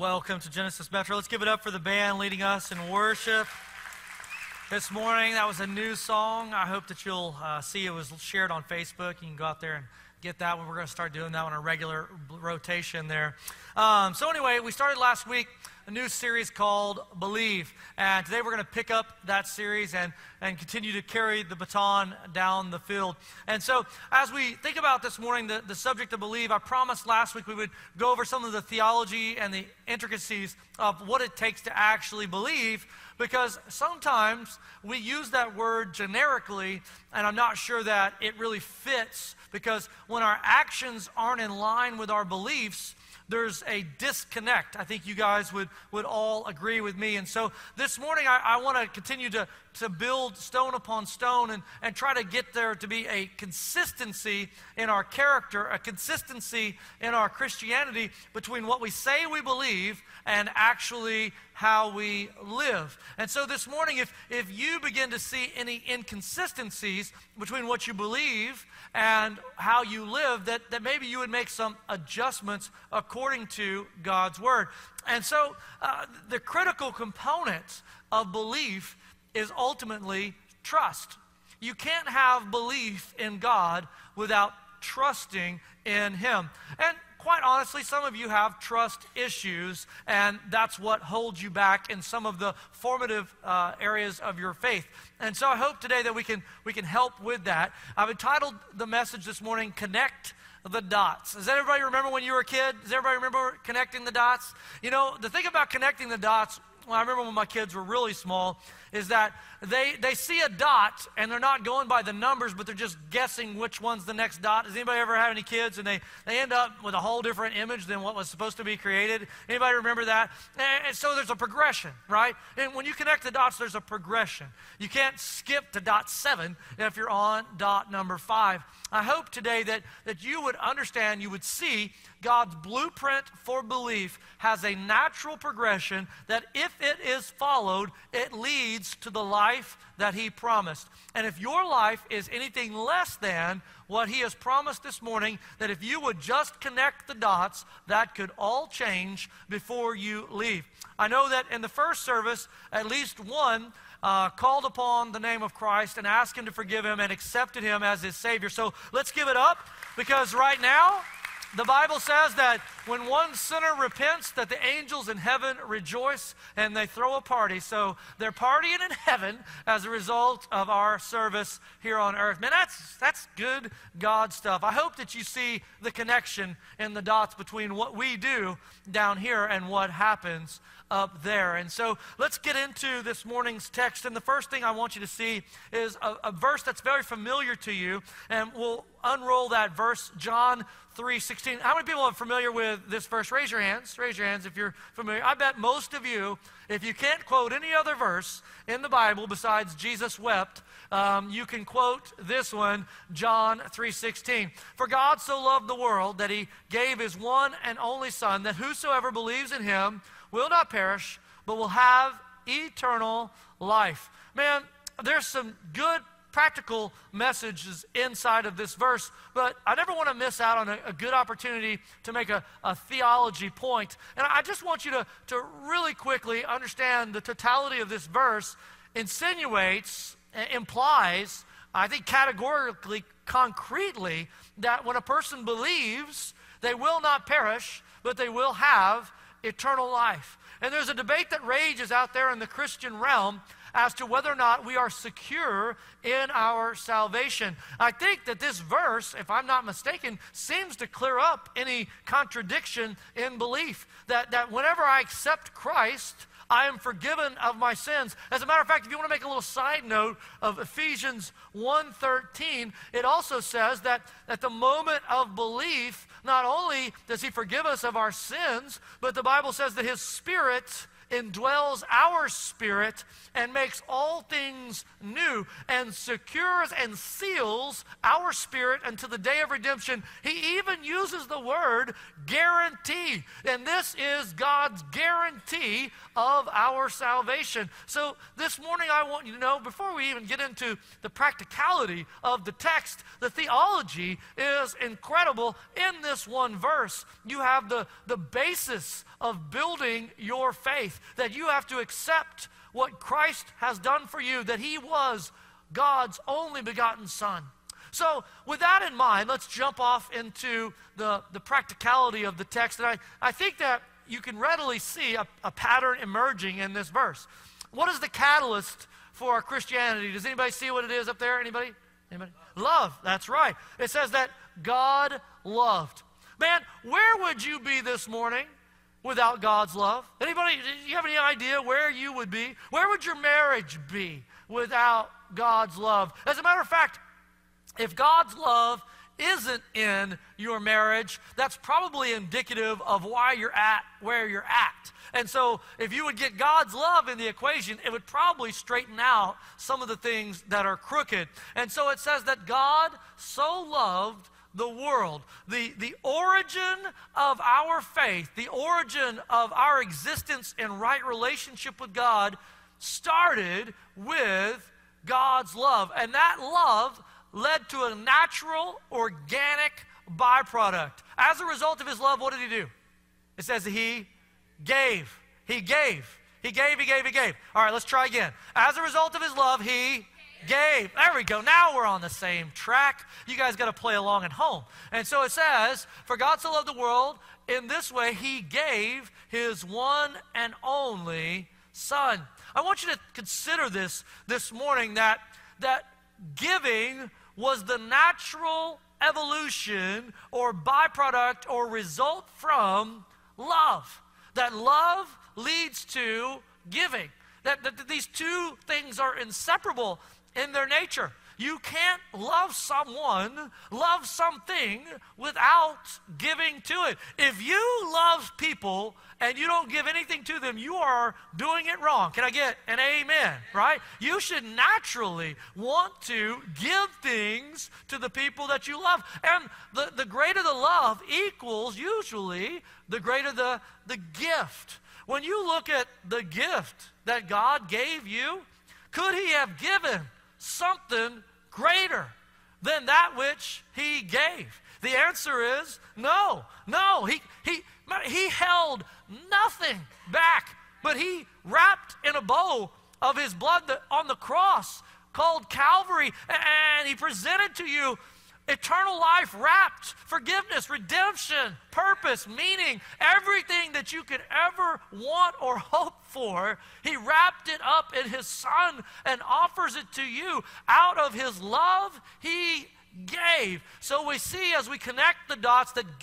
Welcome to Genesis Metro. Let's give it up for the band leading us in worship this morning. That was a new song. I hope that you'll see it was shared on Facebook. You can go out there and get that one. We're going to start doing that on a regular rotation there. So anyway, we started last week a new series called Believe. And today we're going to pick up that series and continue to carry the baton down the field. And so as we think about this morning, the subject of believe, I promised last week we would go over some of the theology and the intricacies of what it takes to actually believe, because sometimes we use that word generically, and I'm not sure that it really fits, because when our actions aren't in line with our beliefs, there's a disconnect. I think you guys would all agree with me. And so this morning I want to continue to build stone upon stone and try to get there to be a consistency in our character, a consistency in our Christianity between what we say we believe and actually how we live. And so this morning, if you begin to see any inconsistencies between what you believe and how you live, that maybe you would make some adjustments according to God's Word. And so the critical component of belief is ultimately trust. You can't have belief in God without trusting in Him. And quite honestly, some of you have trust issues, and that's what holds you back in some of the formative areas of your faith. And so I hope today that we can help with that. I've entitled the message this morning, Connect the Dots. Does everybody remember when you were a kid? Does everybody remember connecting the dots? You know, the thing about connecting the dots, well, I remember when my kids were really small, is that they see a dot and they're not going by the numbers, but they're just guessing which one's the next dot. Does anybody ever have any kids and they end up with a whole different image than what was supposed to be created? Anybody remember that? And so there's a progression, right? And when you connect the dots, there's a progression. You can't skip to dot 7 if you're on dot number 5. I hope today that you would understand, you would see God's blueprint for belief has a natural progression that if it is followed, it leads to the life that He promised. And if your life is anything less than what He has promised this morning, that if you would just connect the dots, that could all change before you leave. I know that in the first service, at least one called upon the name of Christ and asked Him to forgive him and accepted Him as his Savior. So let's give it up, because right now, the Bible says that when one sinner repents, that the angels in heaven rejoice and they throw a party. So they're partying in heaven as a result of our service here on earth. Man, that's good God stuff. I hope that you see the connection in the dots between what we do down here and what happens up there. And so let's get into this morning's text. And the first thing I want you to see is a verse that's very familiar to you. And we'll unroll that verse, John 3:16. How many people are familiar with this verse? Raise your hands. Raise your hands if you're familiar. I bet most of you, if you can't quote any other verse in the Bible besides Jesus wept, you can quote this one, John 3:16. For God so loved the world that He gave His one and only Son, that whosoever believes in Him will not perish, but will have eternal life. Man, there's some good practical messages inside of this verse, but I never want to miss out on a good opportunity to make a theology point. And I just want you to really quickly understand the totality of this verse insinuates, implies, I think categorically, concretely, that when a person believes, they will not perish, but they will have eternal life. And there's a debate that rages out there in the Christian realm as to whether or not we are secure in our salvation. I think that this verse, if I'm not mistaken, seems to clear up any contradiction in belief. That whenever I accept Christ, I am forgiven of my sins. As a matter of fact, if you want to make a little side note of Ephesians 1:13, it also says that at the moment of belief, not only does He forgive us of our sins, but the Bible says that His Spirit indwells our spirit and makes all things new and secures and seals our spirit until the day of redemption. He even uses the word guarantee. And this is God's guarantee of our salvation. So this morning I want you to know, before we even get into the practicality of the text, the theology is incredible. In this one verse, you have the basis of building your faith, that you have to accept what Christ has done for you, that he was God's only begotten Son. So with that in mind, let's jump off into the practicality of the text. And I think that you can readily see a pattern emerging in this verse. What is the catalyst for our Christianity? Does anybody see what it is up there? Anybody? Anybody? Love. That's right. It says that God loved. Man, where would you be this morning without God's love? Anybody, do you have any idea where you would be? Where would your marriage be without God's love? As a matter of fact, if God's love isn't in your marriage, that's probably indicative of why you're at where you're at. And so if you would get God's love in the equation, it would probably straighten out some of the things that are crooked. And so it says that God so loved the world. The origin of our faith, the origin of our existence in right relationship with God started with God's love. And that love led to a natural, organic byproduct. As a result of his love, what did he do? It says that he gave. He gave. He gave, he gave, he gave. All right, let's try again. As a result of his love, he gave. There we go. Now we're on the same track. You guys got to play along at home. And so it says, for God so loved the world, in this way he gave his one and only Son. I want you to consider this morning, that giving was the natural evolution or byproduct or result from love. That love leads to giving. That these two things are inseparable in their nature. You can't love someone, love something without giving to it. If you love people and you don't give anything to them, you are doing it wrong. Can I get an amen, right? You should naturally want to give things to the people that you love. And the greater the love equals usually the greater the gift. When you look at the gift that God gave you, could he have given something greater than that which he gave? The answer is no. No, he held nothing back, but he wrapped in a bow of his blood on the cross called Calvary, and he presented to you eternal life, wrapped, forgiveness, redemption, purpose, meaning, everything that you could ever want or hope for. He wrapped it up in his Son and offers it to you. Out of his love, he gave. So we see, as we connect the dots, that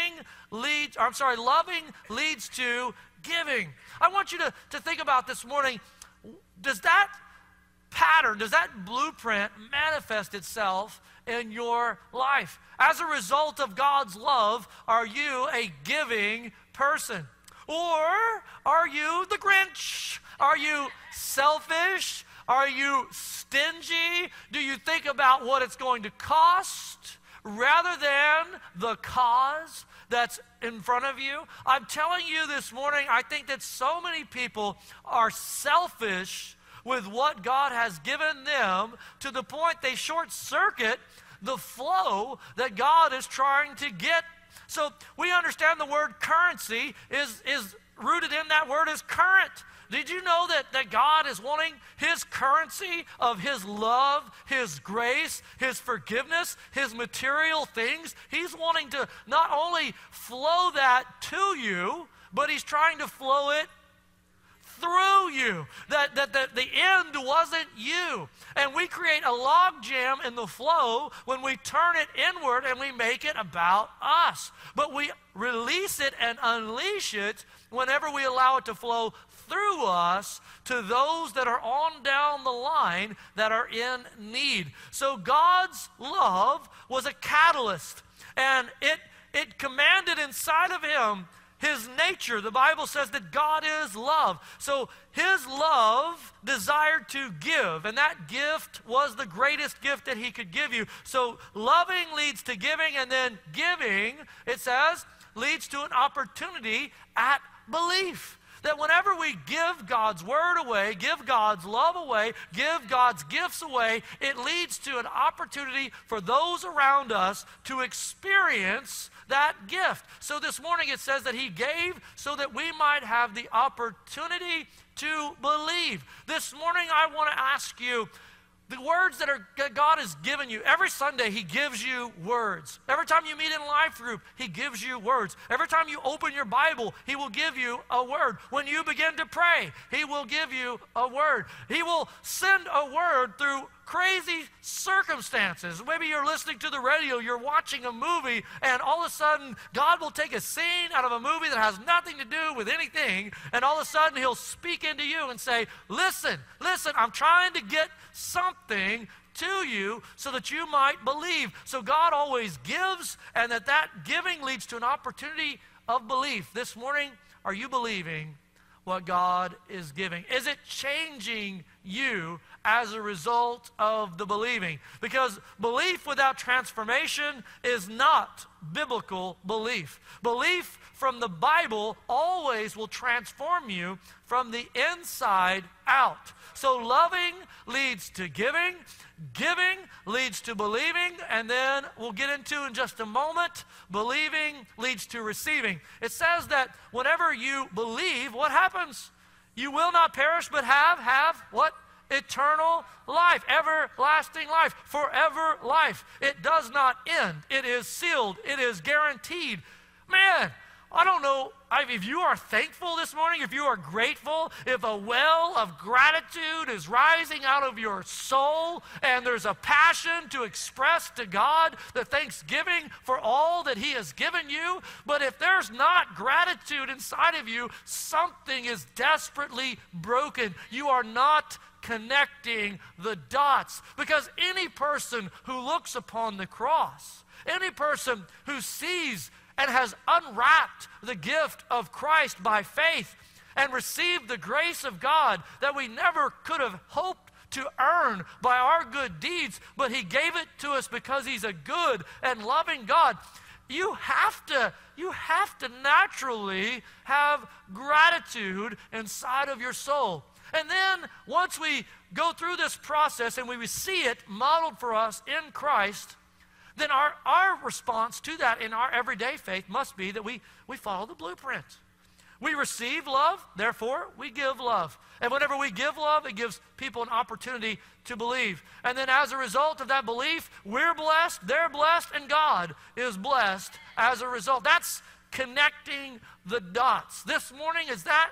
loving leads to giving. I want you to think about this morning, does that pattern, does that blueprint manifest itself in your life? As a result of God's love, are you a giving person? Or are you the Grinch? Are you selfish? Are you stingy? Do you think about what it's going to cost rather than the cause that's in front of you? I'm telling you this morning, I think that so many people are selfish with what God has given them, to the point they short circuit the flow that God is trying to get. So we understand the word currency is rooted in that word is current. Did you know that God is wanting his currency of his love, his grace, his forgiveness, his material things? He's wanting to not only flow that to you, but he's trying to flow it through you. That the end wasn't you. And we create a log jam in the flow when we turn it inward and we make it about us. But we release it and unleash it whenever we allow it to flow through us to those that are on down the line that are in need. So God's love was a catalyst, and it commanded inside of him his nature. The Bible says that God is love. So his love desired to give, and that gift was the greatest gift that he could give you. So loving leads to giving, and then giving, it says, leads to an opportunity at belief. That whenever we give God's word away, give God's love away, give God's gifts away, it leads to an opportunity for those around us to experience that gift. So this morning it says that he gave so that we might have the opportunity to believe. This morning I want to ask you, the words that God has given you. Every Sunday, he gives you words. Every time you meet in a life group, he gives you words. Every time you open your Bible, he will give you a word. When you begin to pray, he will give you a word. He will send a word through crazy circumstances. Maybe you're listening to the radio, you're watching a movie, and all of a sudden, God will take a scene out of a movie that has nothing to do with anything, and all of a sudden, he'll speak into you and say, listen, I'm trying to get something to you so that you might believe. So God always gives, and that giving leads to an opportunity of belief. This morning, are you believing what God is giving? Is it changing you as a result of the believing? Because belief without transformation is not biblical belief. Belief from the Bible always will transform you from the inside out. So loving leads to giving, giving leads to believing, and then we'll get into in just a moment, believing leads to receiving. It says that whenever you believe, what happens? You will not perish, but have what? Eternal life, everlasting life, forever life. It does not end. It is sealed. It is guaranteed. Man, I don't know if you are thankful this morning, if you are grateful, if a well of gratitude is rising out of your soul and there's a passion to express to God the thanksgiving for all that he has given you. But if there's not gratitude inside of you, something is desperately broken. You are not connecting the dots, because any person who looks upon the cross, any person who sees and has unwrapped the gift of Christ by faith and received the grace of God that we never could have hoped to earn by our good deeds, but he gave it to us because he's a good and loving God. You have to naturally have gratitude inside of your soul. And then once we go through this process and we see it modeled for us in Christ, then our response to that in our everyday faith must be that we follow the blueprint. We receive love, therefore we give love. And whenever we give love, it gives people an opportunity to believe. And then as a result of that belief, we're blessed, they're blessed, and God is blessed as a result. That's connecting the dots. This morning,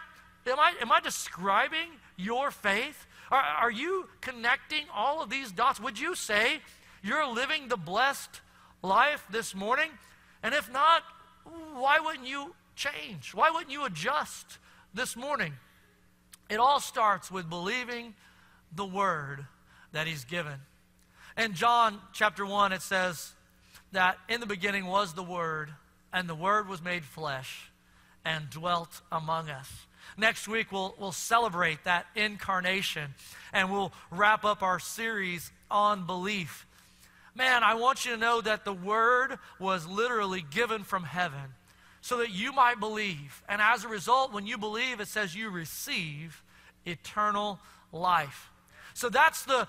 am I describing your faith? Are you connecting all of these dots? Would you say you're living the blessed life this morning? And if not, why wouldn't you change? Why wouldn't you adjust this morning? It all starts with believing the word that he's given. In John chapter 1, it says that in the beginning was the Word, and the Word was made flesh and dwelt among us. Next week, we'll celebrate that incarnation, and we'll wrap up our series on belief. Man, I want you to know that the Word was literally given from heaven so that you might believe. And as a result, when you believe, it says you receive eternal life. So that's the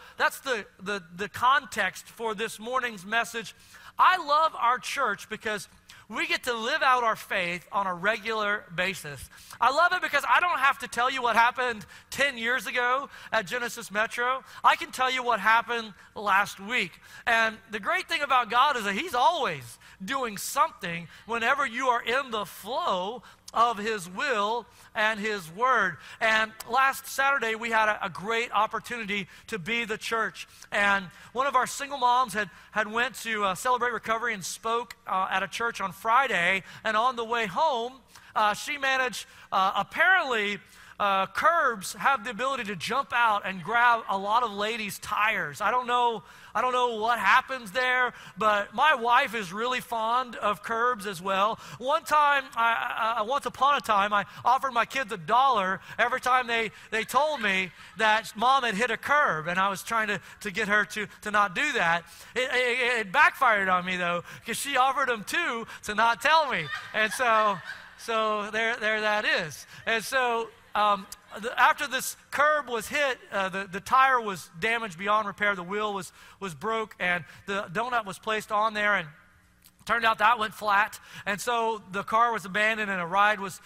context for this morning's message. I love our church because we get to live out our faith on a regular basis. I love it because I don't have to tell you what happened 10 years ago at Genesis Metro. I can tell you what happened last week. And the great thing about God is that he's always doing something whenever you are in the flow of his will and his word. And last Saturday, we had a great opportunity to be the church. And one of our single moms had went to Celebrate Recovery and spoke at a church on Friday. And on the way home, she managed apparently curbs have the ability to jump out and grab a lot of ladies' tires. I don't know what happens there, but my wife is really fond of curbs as well. Once upon a time, I offered my kids $1 every time they told me that mom had hit a curb, and I was trying to get her to not do that. It backfired on me, though, because she offered them $2 to not tell me. And so there that is. And so after this curb was hit, the tire was damaged beyond repair. The wheel was broke, and the donut was placed on there, and turned out that went flat. And so the car was abandoned, and a ride was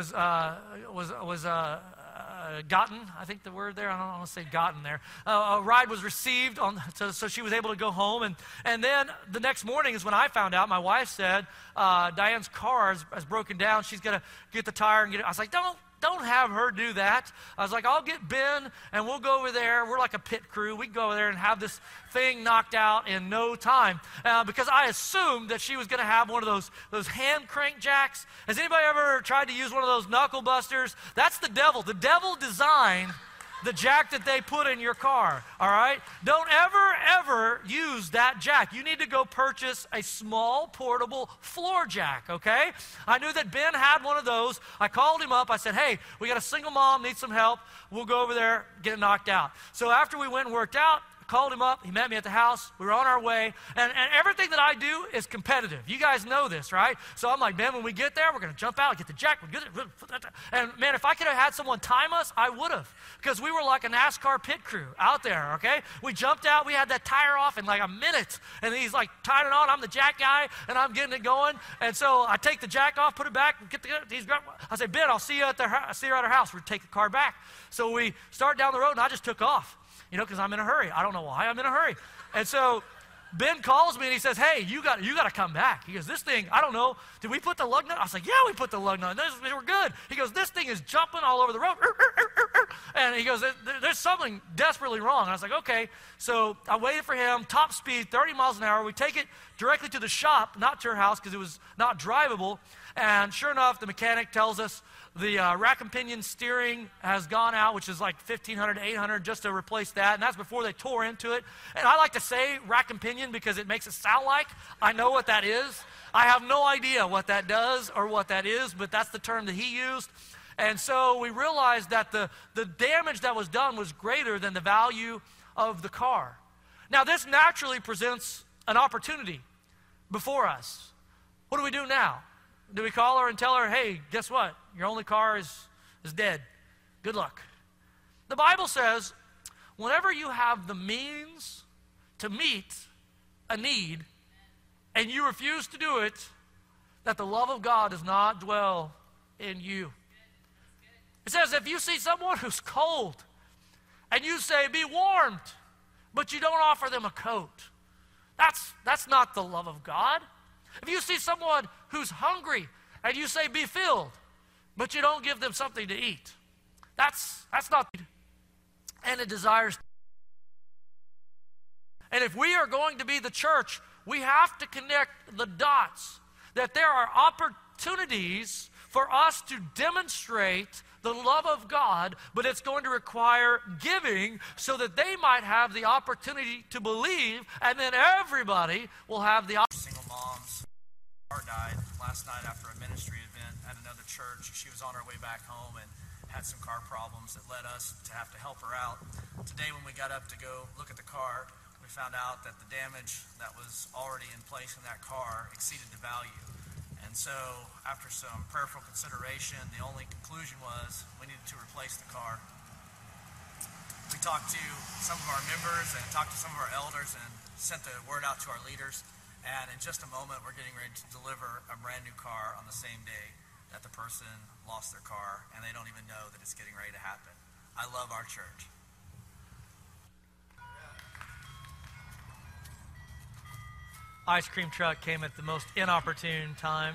gotten. I think the word there. I don't want to say gotten there. A ride was received so she was able to go home. And then the next morning is when I found out. My wife said Diane's car has broken down. She's gonna get the tire and get it. I was like, Don't have her do that. I was like, I'll get Ben and we'll go over there. We're like a pit crew. We can go over there and have this thing knocked out in no time. Because I assumed that she was going to have one of those hand crank jacks. Has anybody ever tried to use one of those knuckle busters? That's the devil. The devil designed the jack that they put in your car, all right? Don't ever use that jack. You need to go purchase a small portable floor jack, okay? I knew that Ben had one of those. I called him up. I said, hey, we got a single mom, needs some help. We'll go over there, get it knocked out. So after we went and worked out, called him up. He met me at the house. We were on our way. And everything that I do is competitive. You guys know this, right? So I'm like, man, when we get there, we're going to jump out, get the jack. And, man, if I could have had someone time us, I would have. Because we were like a NASCAR pit crew out there, okay? We jumped out. We had that tire off in like a minute. And he's like tying it on. I'm the jack guy, and I'm getting it going. And so I take the jack off, put it back. I say, Ben, I'll see you at our house. We take the car back. So we start down the road, and I just took off. Because I'm in a hurry. I don't know why I'm in a hurry. And so Ben calls me and he says, hey, you got to come back. He goes, this thing, I don't know, did we put the lug nut? I was like, yeah, we put the lug nut. We're good. He goes, this thing is jumping all over the road. And he goes, there's something desperately wrong. And I was like, okay. So I waited for him, top speed, 30 miles an hour. We take it directly to the shop, not to her house because it was not drivable. And sure enough, the mechanic tells us the rack and pinion steering has gone out, which is like $1,500 to $800 just to replace that. And that's before they tore into it. And I like to say rack and pinion because it makes it sound like I know what that is. I have no idea what that does or what that is, but that's the term that he used. And so we realized that the damage that was done was greater than the value of the car. Now, this naturally presents an opportunity before us. What do we do now? Do we call her and tell her, hey, guess what? Your only car is dead. Good luck. The Bible says, whenever you have the means to meet a need and you refuse to do it, that the love of God does not dwell in you. It says if you see someone who's cold and you say, be warmed, but you don't offer them a coat, that's not the love of God. If you see someone who's hungry and you say, be filled, but you don't give them something to eat, that's not. And it desires. And if we are going to be the church, we have to connect the dots, that there are opportunities for us to demonstrate the love of God, but it's going to require giving so that they might have the opportunity to believe, and then everybody will have the opportunity. Single moms. Car died last night after a ministry event at another church. She was on her way back home and had some car problems that led us to have to help her out. Today when we got up to go look at the car, we found out that the damage that was already in place in that car exceeded the value. And so after some prayerful consideration, the only conclusion was we needed to replace the car. We talked to some of our members and talked to some of our elders and sent the word out to our leaders. And in just a moment, we're getting ready to deliver a brand new car on the same day that the person lost their car, and they don't even know that it's getting ready to happen. I love our church. Ice cream truck came at the most inopportune time.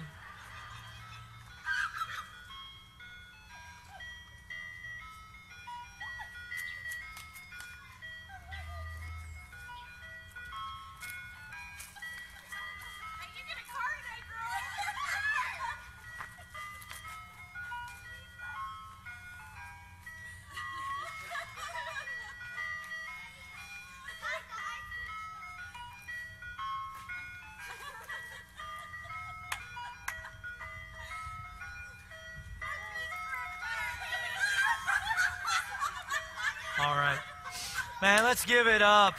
Man, let's give it up.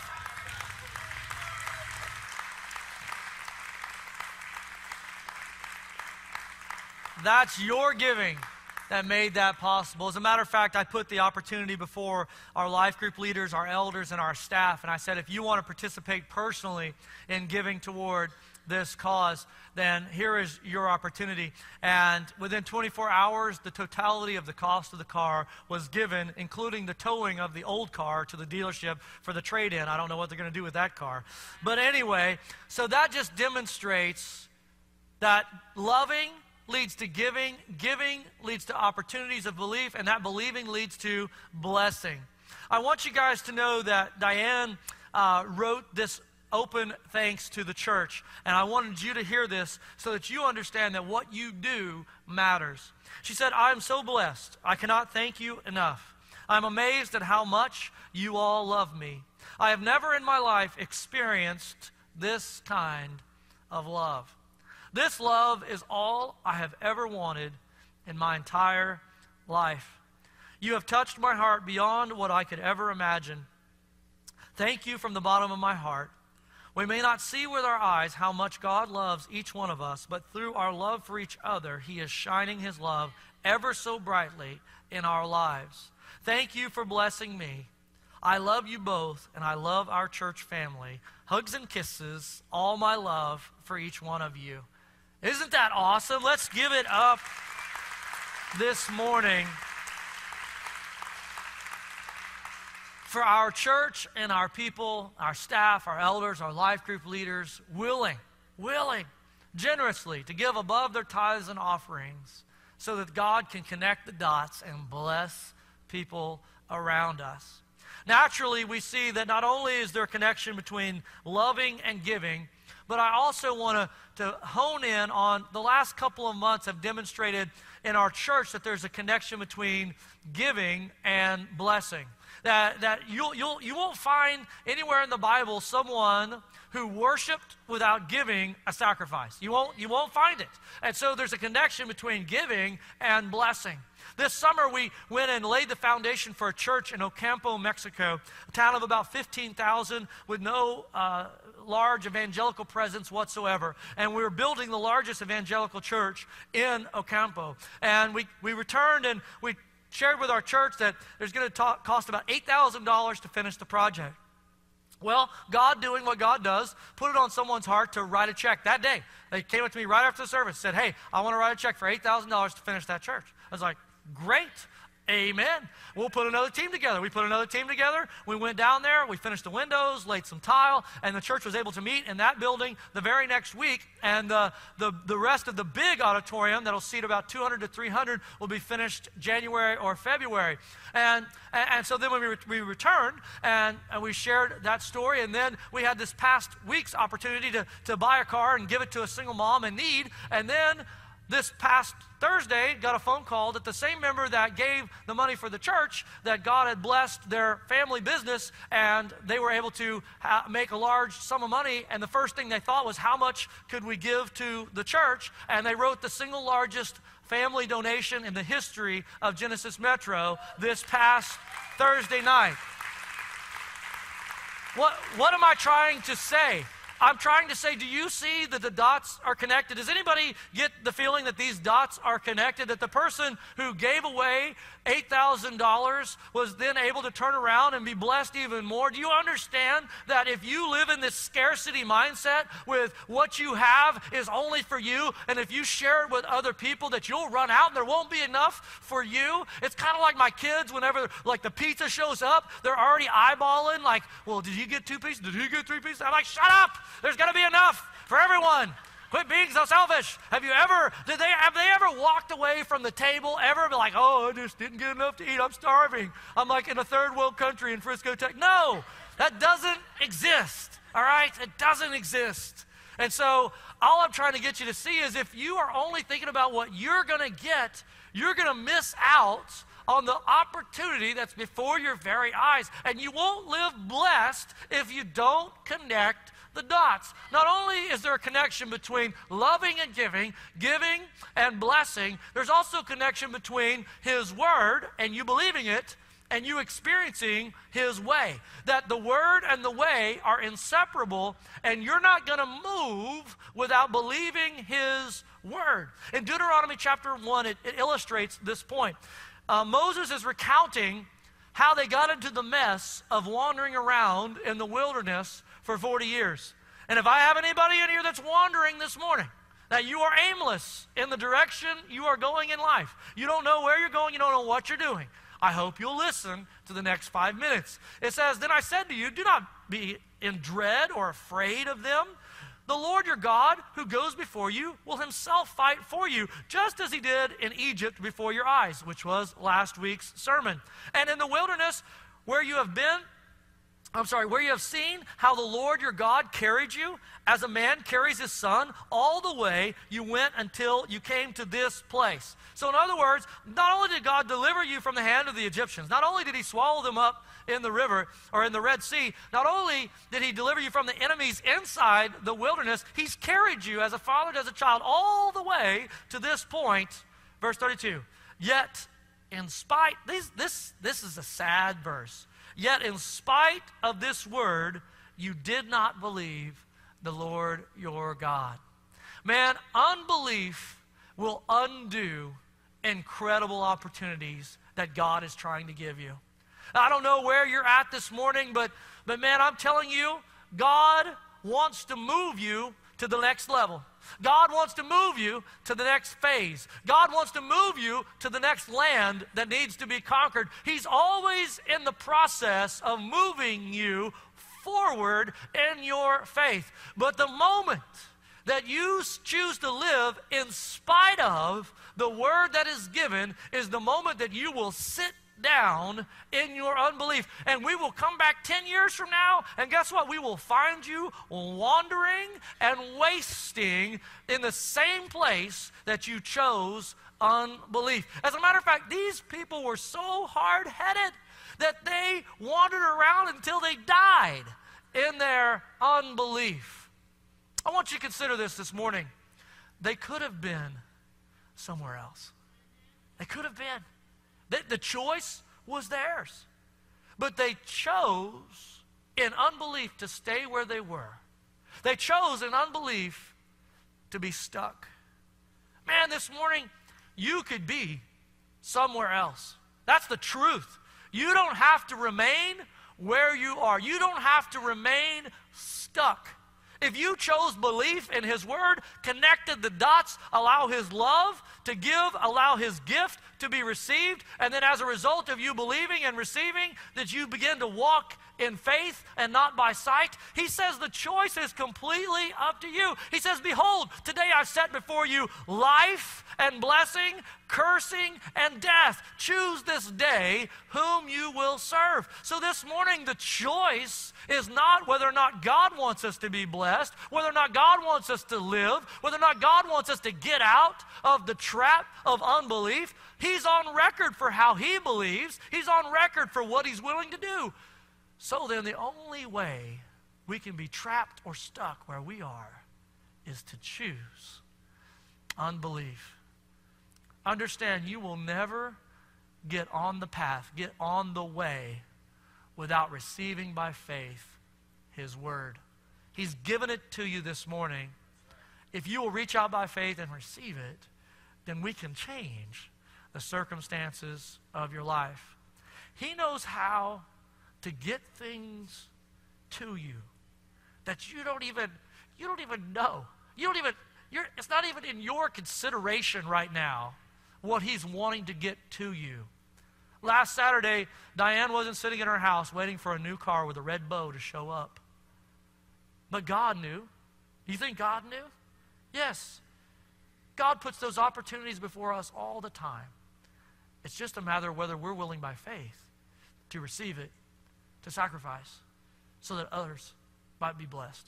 That's your giving that made that possible. As a matter of fact, I put the opportunity before our life group leaders, our elders, and our staff, and I said, if you want to participate personally in giving toward this cause, then here is your opportunity. And within 24 hours, the totality of the cost of the car was given, including the towing of the old car to the dealership for the trade-in. I don't know what they're going to do with that car. But anyway, so that just demonstrates that loving leads to giving, giving leads to opportunities of belief, and that believing leads to blessing. I want you guys to know that Diane wrote this open thanks to the church, and I wanted you to hear this so that you understand that what you do matters. She said, I am so blessed. I cannot thank you enough. I'm amazed at how much you all love me. I have never in my life experienced this kind of love. This love is all I have ever wanted in my entire life. You have touched my heart beyond what I could ever imagine. Thank you from the bottom of my heart. We may not see with our eyes how much God loves each one of us, but through our love for each other, He is shining His love ever so brightly in our lives. Thank you for blessing me. I love you both, and I love our church family. Hugs and kisses, all my love for each one of you. Isn't that awesome? Let's give it up this morning for our church and our people, our staff, our elders, our life group leaders, willing, generously to give above their tithes and offerings so that God can connect the dots and bless people around us. Naturally, we see that not only is there a connection between loving and giving, but I also want to hone in on the last couple of months have demonstrated in our church that there's a connection between giving and blessing. That you won't find anywhere in the Bible someone who worshiped without giving a sacrifice. You won't find it. And so there's a connection between giving and blessing. This summer we went and laid the foundation for a church in Ocampo, Mexico, a town of about 15,000 with no large evangelical presence whatsoever. And we were building the largest evangelical church in Ocampo. And we returned and we shared with our church that there's going to cost about $8,000 to finish the project. Well, God doing what God does, put it on someone's heart to write a check that day. They came up to me right after the service, said, hey, I want to write a check for $8,000 to finish that church. I was like, great. Amen. We'll put another team together. We put another team together. We went down there. We finished the windows, laid some tile, and the church was able to meet in that building the very next week. And the rest of the big auditorium that'll seat about 200 to 300 will be finished January or February. And so then when we returned and we shared that story, and then we had this past week's opportunity to buy a car and give it to a single mom in need. And then this past Thursday, got a phone call that the same member that gave the money for the church, that God had blessed their family business, and they were able to make a large sum of money. And the first thing they thought was, how much could we give to the church? And they wrote the single largest family donation in the history of Genesis Metro this past Thursday night. What am I trying to say? I'm trying to say, do you see that the dots are connected? Does anybody get the feeling that these dots are connected? That the person who gave away $8,000 was then able to turn around and be blessed even more? Do you understand that if you live in this scarcity mindset with what you have is only for you, and if you share it with other people that you'll run out and there won't be enough for you? It's kind of like my kids, whenever like the pizza shows up, they're already eyeballing like, well, did he get 2 pieces? Did he get 3 pieces? I'm like, shut up! There's got to be enough for everyone. Quit being so selfish. Have they ever walked away from the table, ever be like, oh, I just didn't get enough to eat, I'm starving. I'm like in a third world country in Frisco, Texas. No, that doesn't exist, all right? It doesn't exist. And so all I'm trying to get you to see is if you are only thinking about what you're going to get, you're going to miss out on the opportunity that's before your very eyes. And you won't live blessed if you don't connect the dots. Not only is there a connection between loving and giving and blessing, there's also a connection between His Word and you believing it and you experiencing his way. That the word and the way are inseparable, and you're not going to move without believing his word. In Deuteronomy chapter 1, it illustrates this point. Moses is recounting how they got into the mess of wandering around in the wilderness for 40 years. And if I have anybody in here that's wandering this morning, that you are aimless in the direction you are going in life, you don't know where you're going, you don't know what you're doing, I hope you'll listen to the next 5 minutes. It says, "Then I said to you, do not be in dread or afraid of them. The Lord your God, who goes before you, will himself fight for you, just as he did in Egypt before your eyes," which was last week's sermon. "And in the wilderness where you have seen how the Lord your God carried you, as a man carries his son, all the way you went until you came to this place." So in other words, not only did God deliver you from the hand of the Egyptians, not only did he swallow them up in the river or in the Red Sea, not only did he deliver you from the enemies inside the wilderness, he's carried you as a father does a child all the way to this point. Verse 32, "Yet in spite," this is a sad verse, "Yet in spite of this word, you did not believe the Lord your God." Man, unbelief will undo incredible opportunities that God is trying to give you. I don't know where you're at this morning, but man, I'm telling you, God wants to move you to the next level. God wants to move you to the next phase. God wants to move you to the next land that needs to be conquered. He's always in the process of moving you forward in your faith. But the moment that you choose to live in spite of the word that is given is the moment that you will sit down in your unbelief. And we will come back 10 years from now, and guess what? We will find you wandering and wasting in the same place that you chose unbelief. As a matter of fact, these people were so hard-headed that they wandered around until they died in their unbelief. I want you to consider this morning. They could have been somewhere else. They could have been. The choice was theirs. But they chose in unbelief to stay where they were. They chose in unbelief to be stuck. Man, this morning, you could be somewhere else. That's the truth. You don't have to remain where you are. You don't have to remain stuck. If you chose belief in his word, connected the dots, allow his love to give, allow his gift to be received, and then as a result of you believing and receiving, that you begin to walk in faith and not by sight, he says the choice is completely up to you. He says, "Behold, today I've set before you life and blessing, cursing and death. Choose this day whom you will serve." So this morning, the choice is not whether or not God wants us to be blessed, whether or not God wants us to live, whether or not God wants us to get out of the trap of unbelief. He's on record for how he believes. He's on record for what he's willing to do. So then the only way we can be trapped or stuck where we are is to choose unbelief. Understand, you will never get on the path, get on the way without receiving by faith his word. He's given it to you this morning. If you will reach out by faith and receive it, then we can change the circumstances of your life. He knows how to get things to you that you don't even know. It's not even in your consideration right now what he's wanting to get to you. Last Saturday, Diane wasn't sitting in her house waiting for a new car with a red bow to show up. But God knew. You think God knew? Yes. God puts those opportunities before us all the time. It's just a matter of whether we're willing by faith to receive it, to sacrifice, so that others might be blessed.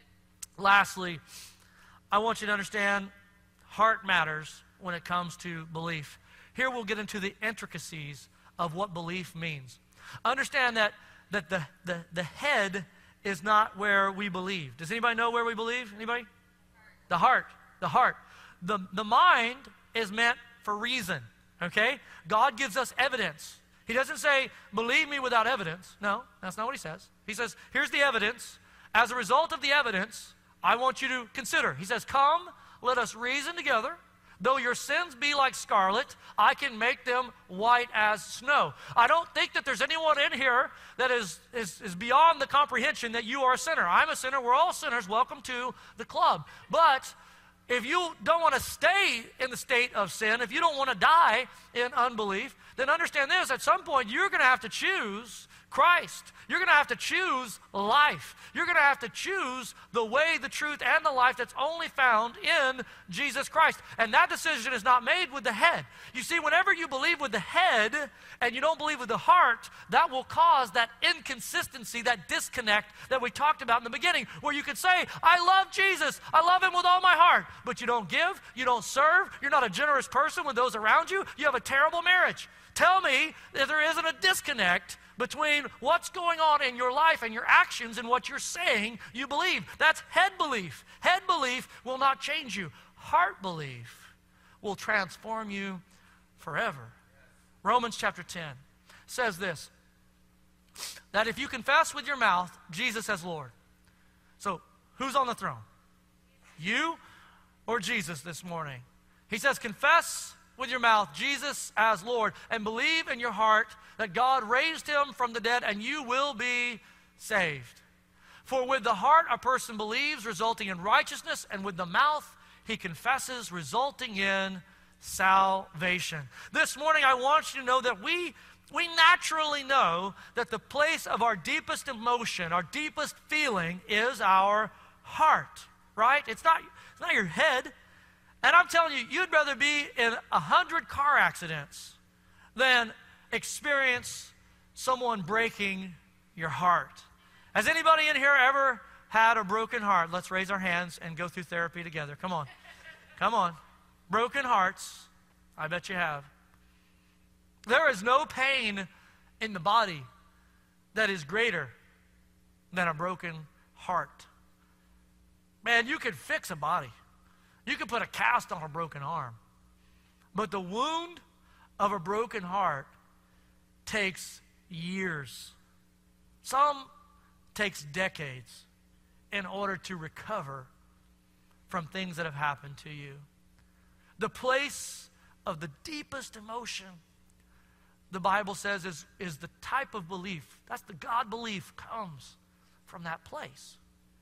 Lastly, I want you to understand heart matters when it comes to belief. Here we'll get into the intricacies of what belief means. Understand that the head is not where we believe. Does anybody know where we believe? Anybody? The heart. The heart. The mind is meant for reason. Okay? God gives us evidence. He doesn't say, believe me without evidence. No, that's not what he says. He says, here's the evidence. As a result of the evidence, I want you to consider. He says, come, let us reason together. Though your sins be like scarlet, I can make them white as snow. I don't think that there's anyone in here that is beyond the comprehension that you are a sinner. I'm a sinner. We're all sinners. Welcome to the club. But if you don't want to stay in the state of sin, if you don't want to die in unbelief, then understand this. At some point, you're going to have to choose Christ. You're going to have to choose life. You're going to have to choose the way, the truth, and the life that's only found in Jesus Christ. And that decision is not made with the head. You see, whenever you believe with the head and you don't believe with the heart, that will cause that inconsistency, that disconnect that we talked about in the beginning, where you could say, I love Jesus. I love him with all my heart. But you don't give, you don't serve, you're not a generous person with those around you, you have a terrible marriage. Tell me that there isn't a disconnect between what's going on in your life and your actions and what you're saying you believe. That's head belief. Head belief will not change you. Heart belief will transform you forever. Romans chapter 10 says this, that if you confess with your mouth Jesus as Lord. So who's on the throne? You or Jesus this morning? He says confess with your mouth Jesus as Lord and believe in your heart that God raised him from the dead and you will be saved. For with the heart a person believes, resulting in righteousness, and with the mouth he confesses, resulting in salvation. This morning I want you to know that we naturally know that the place of our deepest emotion, our deepest feeling is our heart, right? It's not your head. And I'm telling you, you'd rather be in 100 car accidents than experience someone breaking your heart. Has anybody in here ever had a broken heart? Let's raise our hands and go through therapy together. Come on. Come on. Broken hearts, I bet you have. There is no pain in the body that is greater than a broken heart. Man, you could fix a body. You could put a cast on a broken arm. But the wound of a broken heart takes years. Some takes decades in order to recover from things that have happened to you. The place of the deepest emotion, the Bible says, is the type of belief. That's the God belief comes from that place.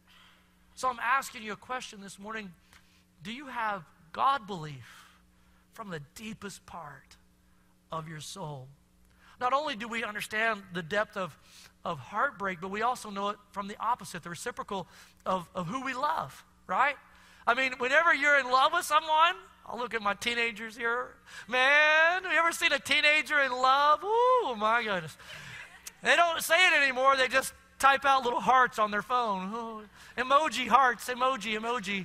So I'm asking you a question this morning. Do you have God belief from the deepest part of your soul? Not only do we understand the depth of heartbreak, but we also know it from the opposite, the reciprocal of who we love, right? I mean, whenever you're in love with someone, I'll look at my teenagers here. Man, have you ever seen a teenager in love? Ooh, my goodness. They don't say it anymore. They just type out little hearts on their phone. Oh, emoji hearts, emoji.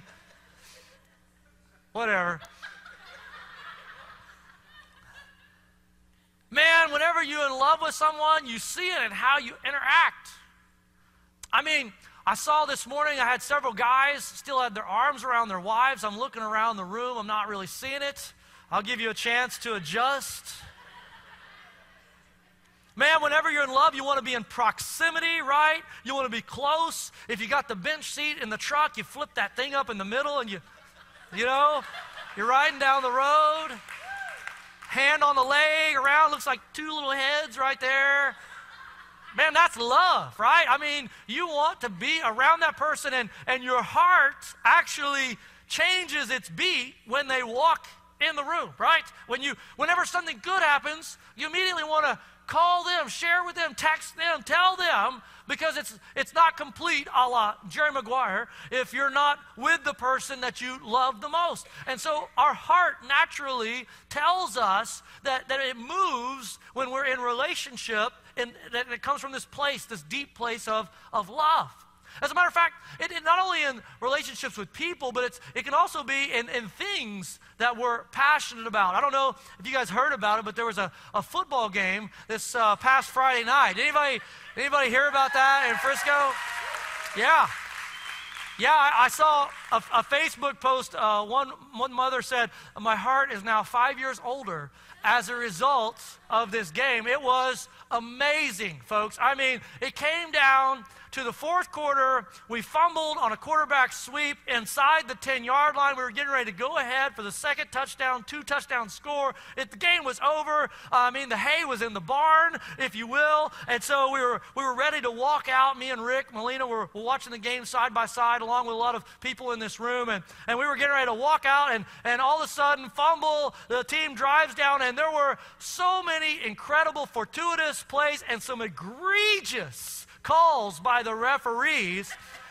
Whatever. Man, whenever you're in love with someone, you see it in how you interact. I mean, I saw this morning, I had several guys still had their arms around their wives. I'm looking around the room. I'm not really seeing it. I'll give you a chance to adjust. Man, whenever you're in love, you want to be in proximity, right? You want to be close. If you got the bench seat in the truck, you flip that thing up in the middle and you know, you're riding down the road, hand on the leg, around, looks like two little heads right there. Man, that's love, right? I mean, you want to be around that person, and your heart actually changes its beat when they walk in the room, right? Whenever something good happens, you immediately want to call them, share with them, text them, tell them, because it's not complete, a la Jerry Maguire, if you're not with the person that you love the most. And so our heart naturally tells us that it moves when we're in relationship, and that it comes from this place, this deep place of love. As a matter of fact, it not only in relationships with people, but it can also be in things that we're passionate about. I don't know if you guys heard about it, but there was a football game this past Friday night. Anybody hear about that in Frisco? Yeah. Yeah, I saw a Facebook post. One mother said, my heart is now 5 years older as a result of this game. It was amazing, folks. I mean, it came down to the fourth quarter. We fumbled on a quarterback sweep inside the 10-yard line. We were getting ready to go ahead for the second touchdown, 2-touchdown score. The game was over. I mean, the hay was in the barn, if you will. And so we were ready to walk out. Me and Rick Molina were watching the game side by side along with a lot of people in this room. And we were getting ready to walk out, and all of a sudden, fumble, the team drives down, and there were so many incredible fortuitous plays and some egregious calls by the referees.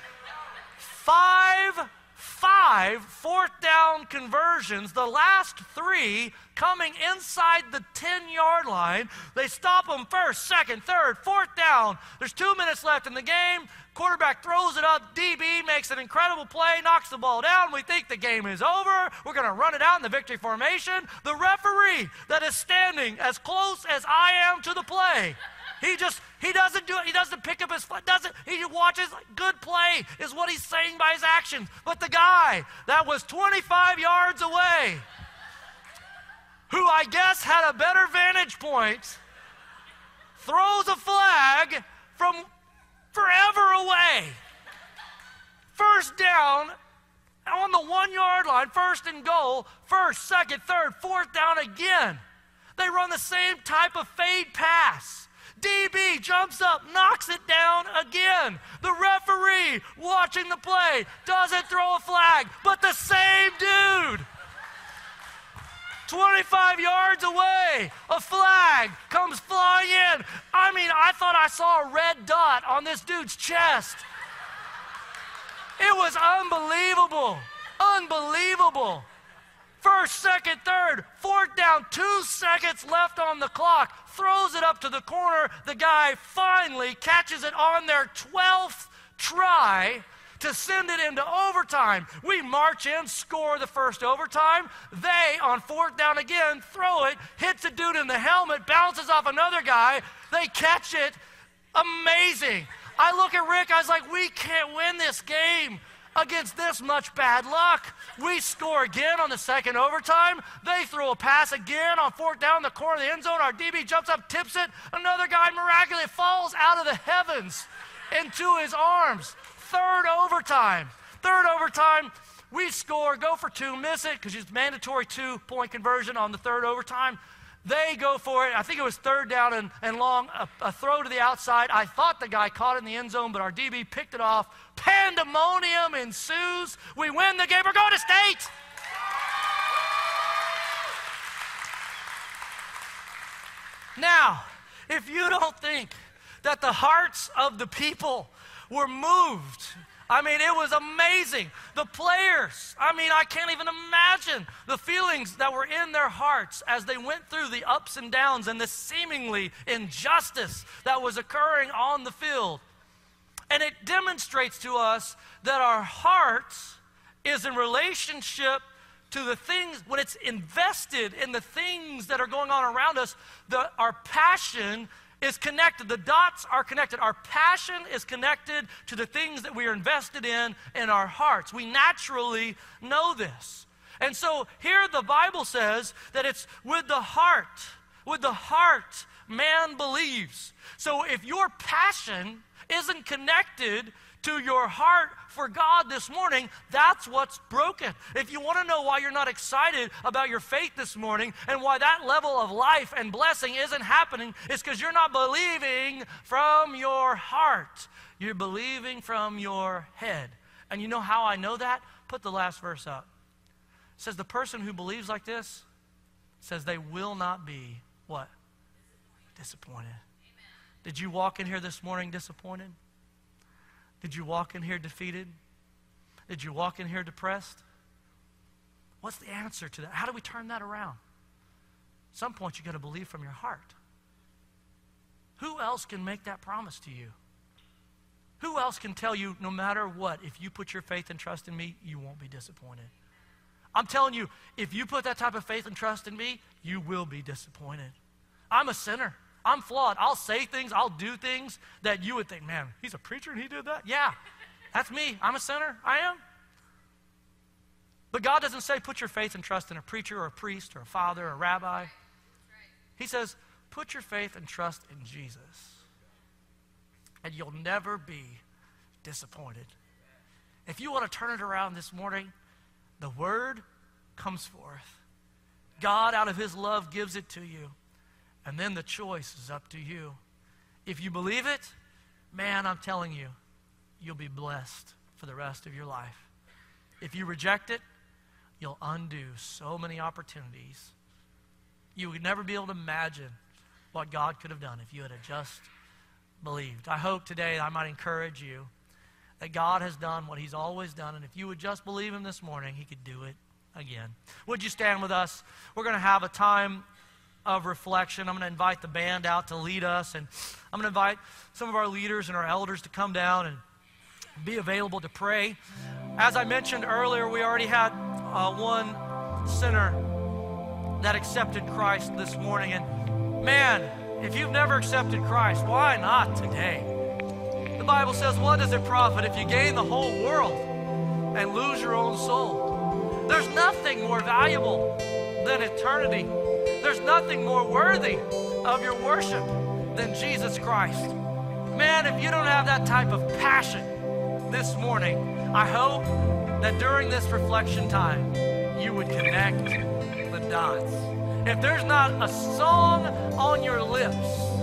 5 fourth down conversions, the last 3 coming inside the 10-yard line. They stop them first, second, third, fourth down. There's 2 minutes left in the game. Quarterback throws it up. DB makes an incredible play, knocks the ball down. We think the game is over. We're going to run it out in the victory formation. The referee that is standing as close as I am to the play, he doesn't do it. He doesn't pick up his foot. He watches. Good play is what he's saying by his actions. But the guy that was 25 yards away, who I guess had a better vantage point, throws a flag from forever away. First down on the 1-yard line, first and goal, first, second, third, fourth down again. They run the same type of fade pass. DB jumps up, knocks it down again. The referee watching the play doesn't throw a flag, but the same dude, 25 yards away, a flag comes flying in. I mean, I thought I saw a red dot on this dude's chest. It was unbelievable. Unbelievable. First, second, third, fourth down, 2 seconds left on the clock. Throws it up to the corner. The guy finally catches it on their 12th try to send it into overtime. We march in, score the first overtime. They, on fourth down again, throw it, hits a dude in the helmet, bounces off another guy. They catch it. Amazing. I look at Rick, I was like, we can't win this game against this much bad luck. We score again on the second overtime. They throw a pass again on fourth down in the corner of the end zone. Our DB jumps up, tips it. Another guy miraculously falls out of the heavens into his arms. Third overtime, we score, go for 2, miss it because it's mandatory 2-point conversion on the third overtime. They go for it. I think it was third down and long, a throw to the outside. I thought the guy caught it in the end zone, but our DB picked it off. Pandemonium ensues. We win the game. We're going to state. Now, if you don't think that the hearts of the people were moved, I mean, it was amazing. The players, I mean, I can't even imagine the feelings that were in their hearts as they went through the ups and downs and the seemingly injustice that was occurring on the field. And it demonstrates to us that our hearts is in relationship to the things, when it's invested in the things that are going on around us, our passion is connected. The dots are connected. Our passion is connected to the things that we are invested in our hearts. We naturally know this. And so here the Bible says that it's with the heart man believes. So if your passion isn't connected to your heart for God this morning, that's what's broken. If you want to know why you're not excited about your faith this morning and why that level of life and blessing isn't happening, it's because you're not believing from your heart. You're believing from your head. And you know how I know that? Put the last verse up. It says the person who believes like this says they will not be what? Disappointed. Amen. Did you walk in here this morning disappointed? Did you walk in here defeated? Did you walk in here depressed? What's the answer to that? How do we turn that around? At some point, you got to believe from your heart. Who else can make that promise to you? Who else can tell you, no matter what, if you put your faith and trust in me, you won't be disappointed? I'm telling you, if you put that type of faith and trust in me, you will be disappointed. I'm a sinner. I'm flawed. I'll say things, I'll do things that you would think, man, he's a preacher and he did that? Yeah. That's me. I'm a sinner. I am. But God doesn't say put your faith and trust in a preacher or a priest or a father or a rabbi. He says put your faith and trust in Jesus. And you'll never be disappointed. If you want to turn it around this morning, the word comes forth. God, out of his love, gives it to you. And then the choice is up to you. If you believe it, man, I'm telling you, you'll be blessed for the rest of your life. If you reject it, you'll undo so many opportunities. You would never be able to imagine what God could have done if you had just believed. I hope today I might encourage you that God has done what he's always done, and if you would just believe him this morning, he could do it again. Would you stand with us? We're going to have a time of reflection. I'm going to invite the band out to lead us, and I'm going to invite some of our leaders and our elders to come down and be available to pray. As I mentioned earlier, we already had one sinner that accepted Christ this morning, and man, if you've never accepted Christ, why not today? The Bible says, what does it profit if you gain the whole world and lose your own soul? There's nothing more valuable than eternity. There's nothing more worthy of your worship than Jesus Christ. Man, if you don't have that type of passion this morning, I hope that during this reflection time, you would connect the dots. If there's not a song on your lips,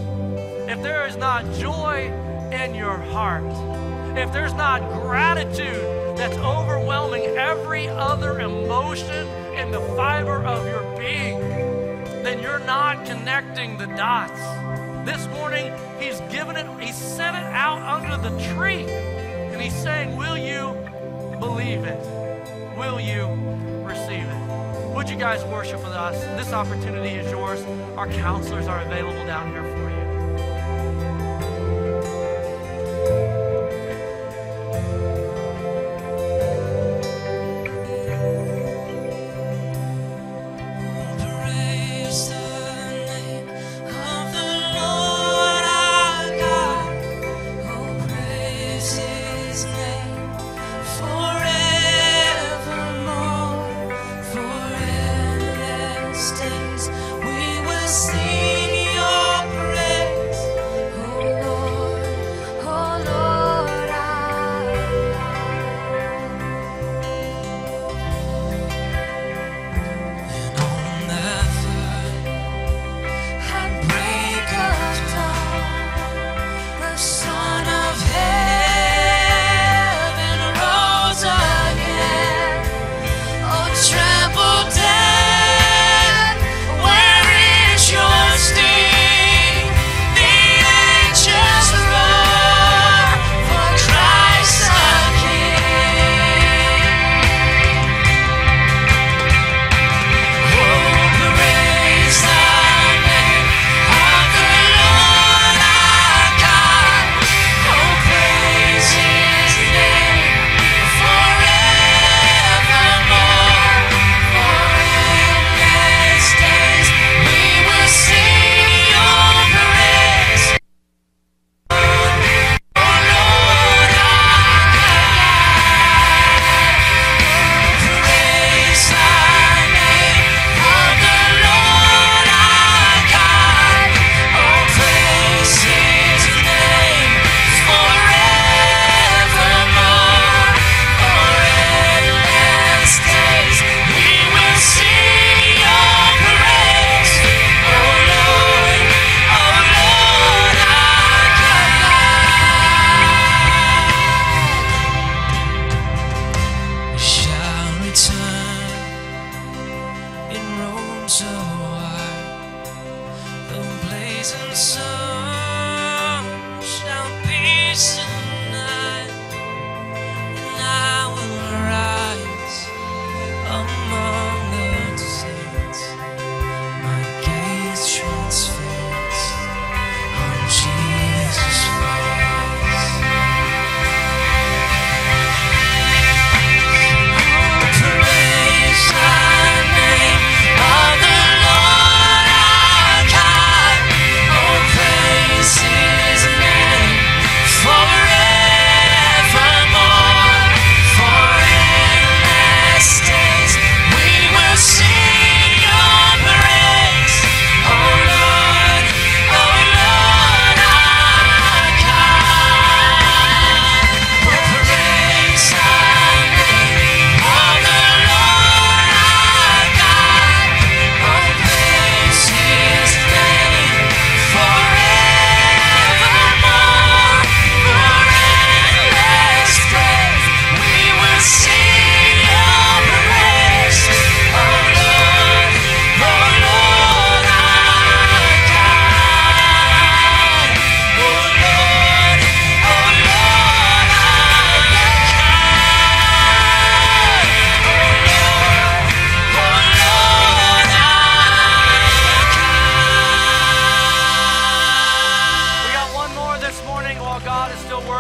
if there is not joy in your heart, if there's not gratitude that's overwhelming every other emotion in the fiber of your being, then you're not connecting the dots. This morning, he's given it, he sent it out under the tree, and he's saying, will you believe it? Will you receive it? Would you guys worship with us? This opportunity is yours. Our counselors are available down here for you. We will sing your praise.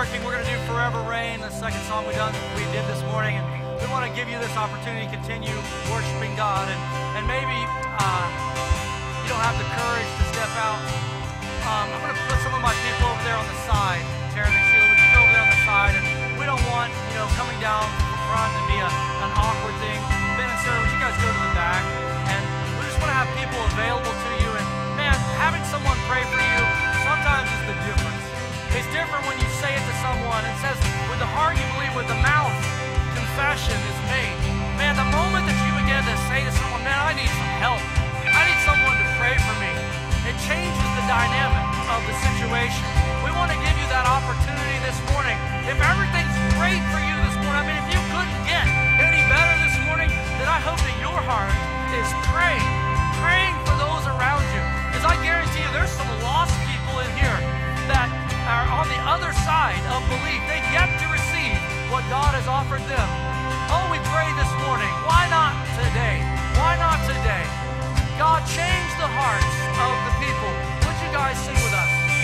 worshiping, we're going to do Forever Rain, the second song we did this morning. And we want to give you this opportunity to continue worshiping God. And maybe you don't have the courage to step out. I'm going to put some of my people over there on the side. Taryn and Sheila, would you go over there on the side? And we don't want, coming down front to be an awkward thing. Ben and Sarah, would you guys go to the back? And we just want to have people available to you. And man, having someone pray for you sometimes is the difference. It's different when you say it to someone. It says, with the heart you believe, with the mouth confession is made. Man, the moment that you begin to say to someone, man, I need some help. I need someone to pray for me. It changes the dynamic of the situation. We want to give you that opportunity this morning. If everything's great for you this morning, if you couldn't get